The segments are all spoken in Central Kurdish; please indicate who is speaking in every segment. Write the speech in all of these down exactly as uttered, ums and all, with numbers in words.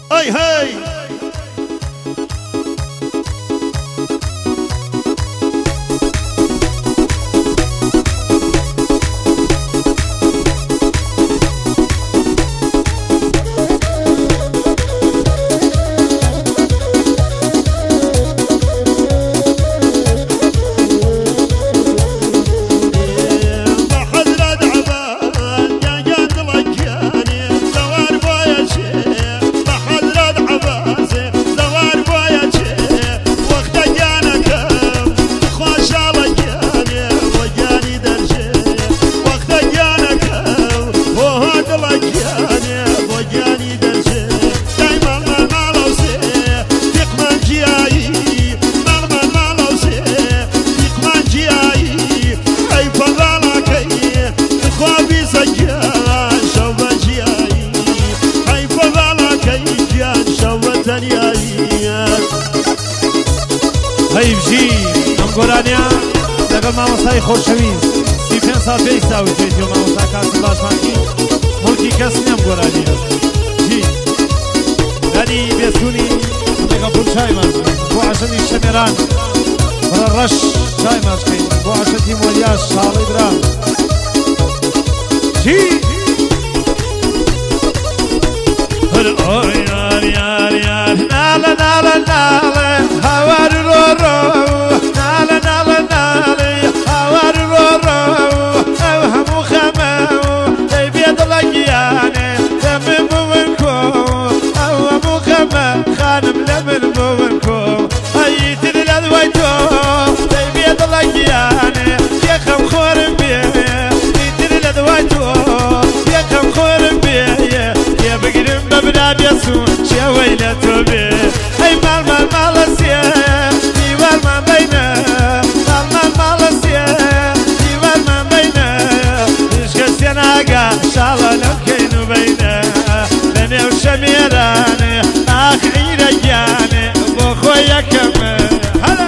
Speaker 1: هاي هاي
Speaker 2: هاي بجي ام گۆرانیا لەگەڵ مامۆستای خۆشەویست سی پێنج ساڵ پێی ساوی توێتی و مامۆستا کاسم باشمانکی مڵکی کەس نییە ام گۆرانیا جی دانی بێسوونی لەگە پول چای ماچکەین بۆ عەشەتی شەمێران بڕە ڕەش چای ماچکەین بۆ عەشەتی مۆلیاش شاڵی برا جی هەر ئۆی یار یار یار ناڵە ناڵە ناڵە هاوار ڕۆ ڕۆ ناڵە ناڵە ناڵێ هاوار ڕۆ ڕۆ ئەو هەموو خەمە دەی بێ دڵە گیانێ لە من بوون کۆ ئەو هەموو خەمە خانم لە من بوون کۆ ئەیتر لە دوای تۆ دەی بێ دڵە گیانێ یەکەم خۆرم بێ ئیتر لە دوای تۆ یەکەم خۆرم بێ یە بگرم بە بنا بێسوون شێوەی لە تۆ بێ ئەی ماڵ ماڵ ماڵە سێ دیوارمان بەینە ماڵ ماڵ ماڵە سێ دیوارمان بەینە هیچ کەسێ ناگا شاڵە لەم کەین و بەینە لە نێو شەمێرانێ ئاخ عیرە گیانێ بۆ خۆی یەکەمە هەڵە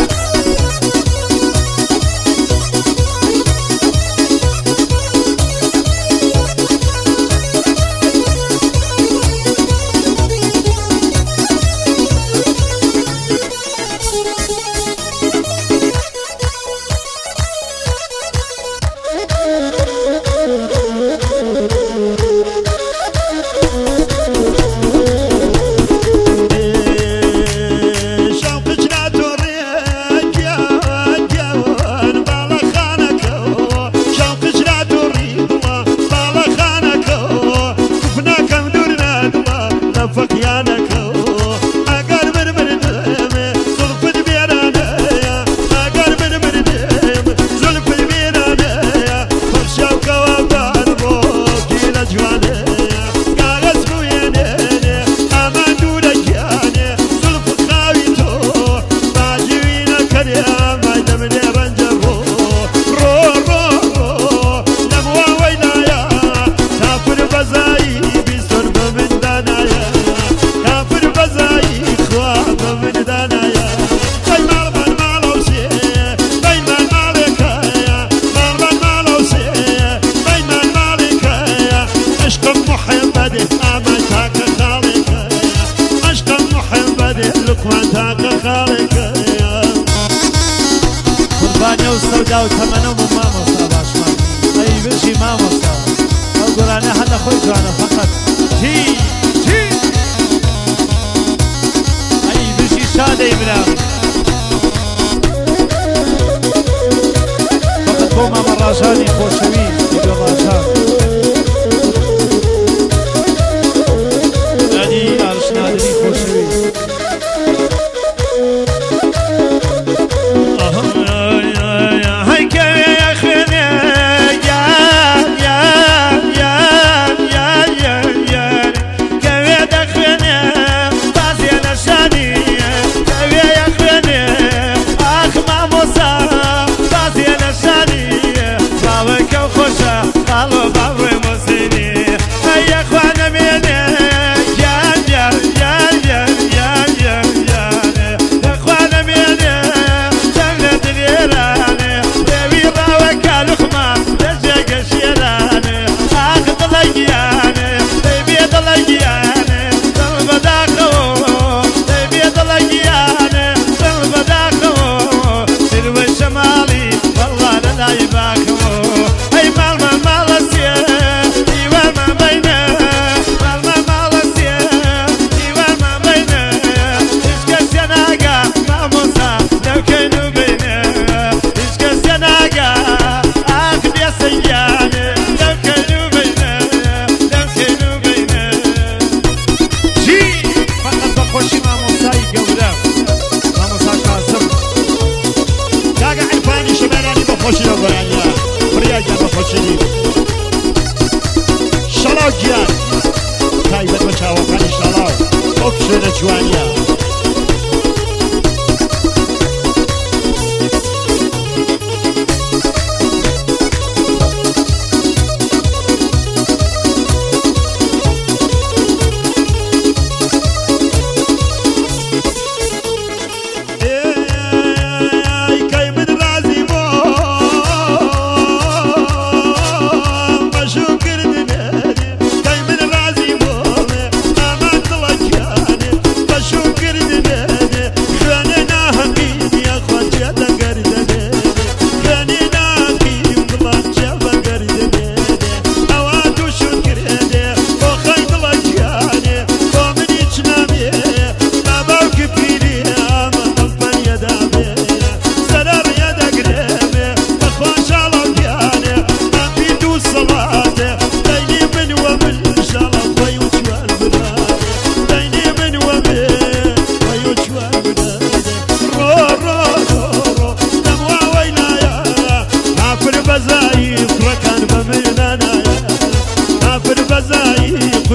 Speaker 2: قوربانیە و سەودا و تەمەنە و مامۆستا باشمان ئەی بژی مامۆستا ئەو گۆرانە هەندە خۆی جوانە فەقەت چی چی ئەی بژی شادەی برا فەقەت بۆ مامە ڕاژانی خۆشەویست ویدۆ ڕاژان دانی ئاڵشنادنی خۆشەویست Go for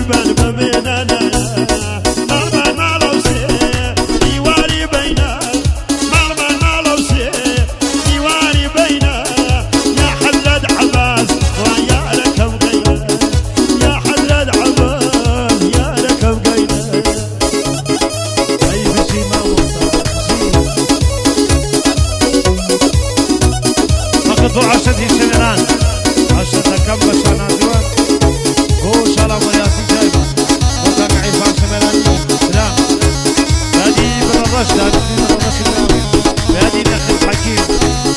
Speaker 2: قربان بمنانا مالما مالوسي ديواري بينا مالما مالوسي ديواري بينا يا حضرة عباس ويا ركب قينا يا حضرة عباس يا ركب قينا طيب شي ما وصل فقط عشرة شمران عشرة كم بشانا ديوان هو شالا مرياسي جايبا وطن عيفان شمران سلام بادي بن الرشد بادي بن الرشد بادي نخل حكيم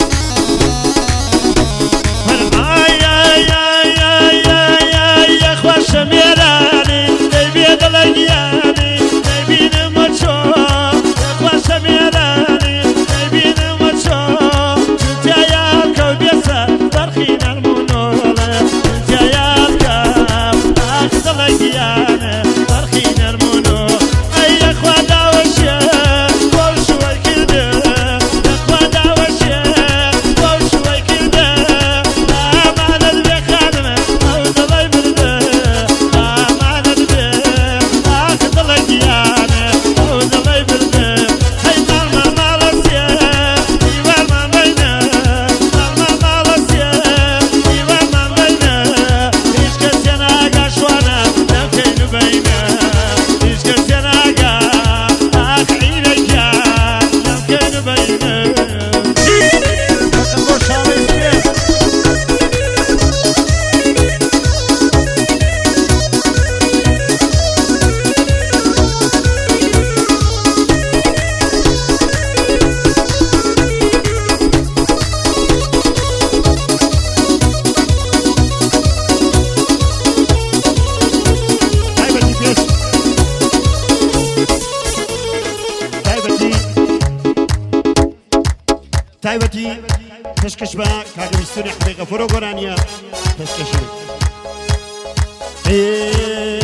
Speaker 2: آي آي آي آي آي آي يا اخوة شمراني نبيد الأيامي نبين مجو يا اخوة شمراني نبين مجو شلت يا الكوبيسة ترخين المنولة شلت يا الكاب أخذ الأيامي ترخين المنولة أي يا اخوة داوشي وشوي كده يا اخوة داوشي وشوي كده لا معنى البخادمة أو ضلي برده لا معنى البخ أخذ الأيامي أو ضلي برده هاي مالما مالسيا ديوار ما بينا مالما مالسيا ديوار ما بينا إيش كسينا قاشوانا نمكين بينا إيش كسينا قا أخعينك يا نمكين بينا فقط بوش على السبيل تايبتي بيش تايبتي تايبتي تشكش با كاغم السوري حقيقة فرو قرانيا تشكشي